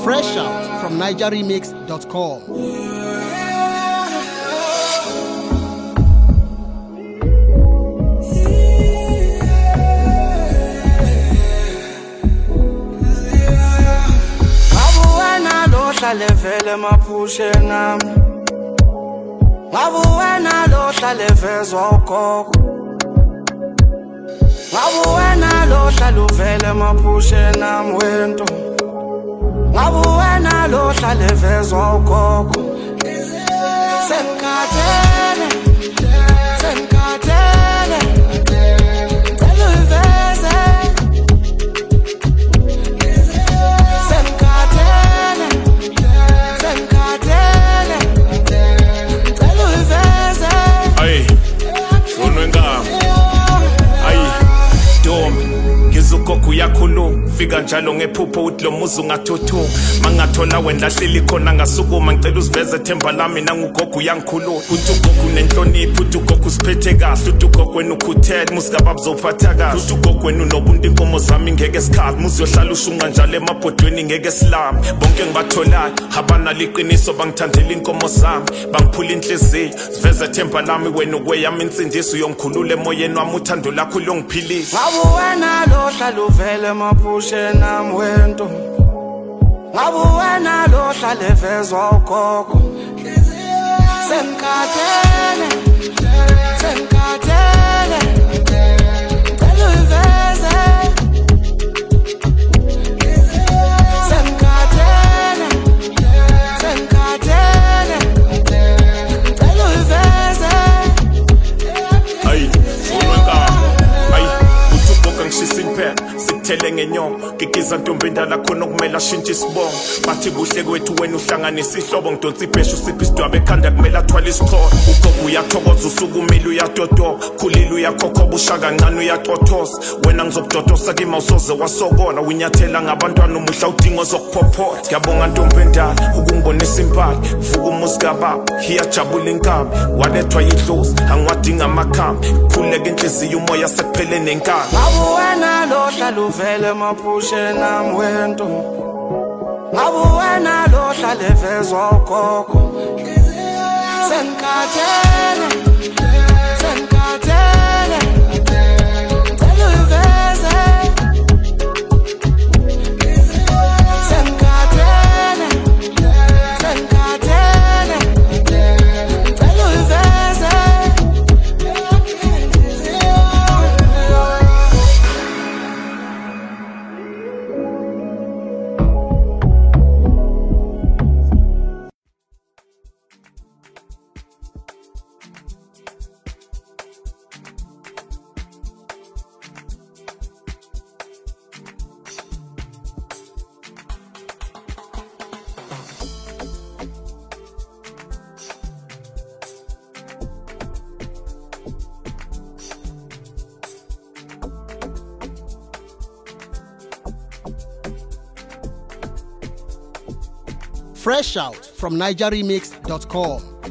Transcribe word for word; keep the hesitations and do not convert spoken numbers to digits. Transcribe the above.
Fresh out from niger remix dot com. Levele maphushe nami ngabe wena lo hlale vezwa ugogo ngabe wena lo hlale uvele maphushe nami wento ngabe wena lo hlale vezwa ugogo senkhathele senkhathele tell uveze Goku yakhulu fika njalo ngephupho uthi lo muzi ungathuthu mangathola wena hleli khona ngasukuma ngicela usiveze themba lami nangugogo yangikhulu uthi ugogo nenhlonipho uthi ugogo usiphethe kahle uthi ugogo wena ukhuthele musikaba bizophatha kahle uthi ugogo wena unobuntu inkomo zami ngeke sikhathi muzi yohlala ushunqa njalo emabhodweni ngeke silami bonke ngibatholayo habana liqiniso bangithandela inkomo zami bangiphula inhliziyo siveze themba lami wena ukweyami insindiso uyongikhulula emoyeni wami uthando lakho longiphilisa ngabe wena lo hlale uvele maphushe nami wento ngabe wena lo hlale vezwa ugogo senkhathele senkhathele tell uveze senkhathele senkhathele tell uveze ay unwenka ay uthi ngishisa impela sikuthele ngenyongo gigiza ntombi endala khona kumele ashintshe isibongo bathi kuhle kwethu wena uhlanganisa ihlobo ngidonsa ibheshu siphi isidwabe ekhanda kumele athwale isicholo ugogo uyathokoza usukumile uyatotoba khulile uyakhokhoba ushaka kancane uyacothoza wena ngizokudodosa kima usoze wasokola unyathela ngabantwana umuhla udingo zokuphophotha ngiyabonga ntombi endala ukungibonisa impala vuka umuzi kababa iyajabula inkabi walethwa yidlozi angiwadinga amakhambi kuphuleka inhliziyo umoya sekuphele nenkani ngabe wena lo hlale uvele maphushe nami wento ngabe wena lo hlale vezwa ugogo senkhathele senkhathele tell uveze senkhathele senkhathele tell uveze Fresh out from niger remix dot com.